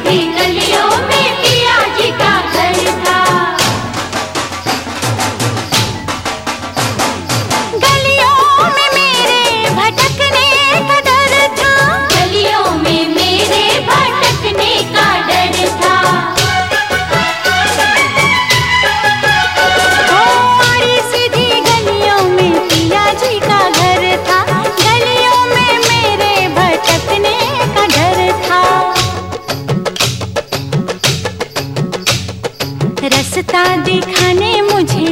सीधी गलियों में पिया जी का घर था। गलियों में मेरे भटकने का डर था। गलियों में मेरे भटकने का डर था। आड़ी सीधी गलियों में पिया जी का घर था। गलियों में मेरे भटकने का डर था। रास्ता दिखाने मुझे,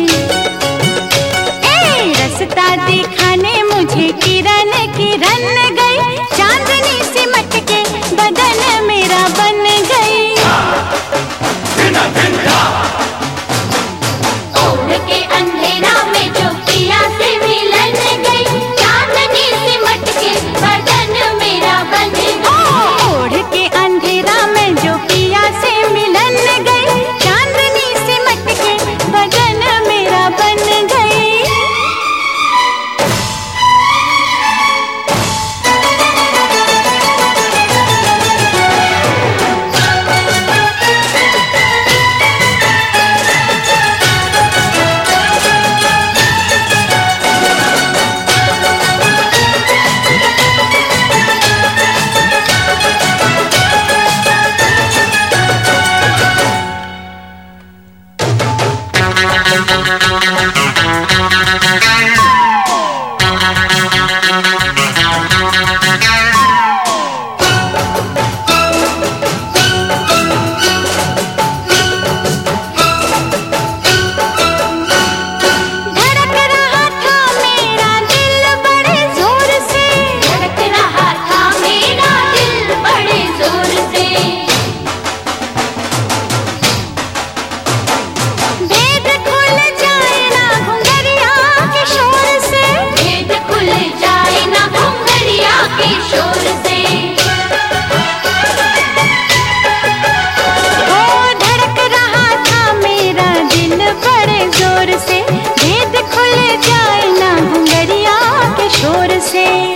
रास्ता दिखाने मुझे किरण किरण गई। चांदनी सिमट के बदन मेरा बन गई। ओढ़ के अंधेरा में जो पिया से मिलन गई, चांदनी सिमट के बदन मेरा बन गई। ओढ़ के अंधेरा में जो पिया से मिलन गई, चांदनी सिमट के बदन मेरा बन गई।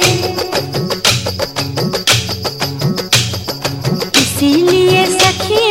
इसीलिए सखी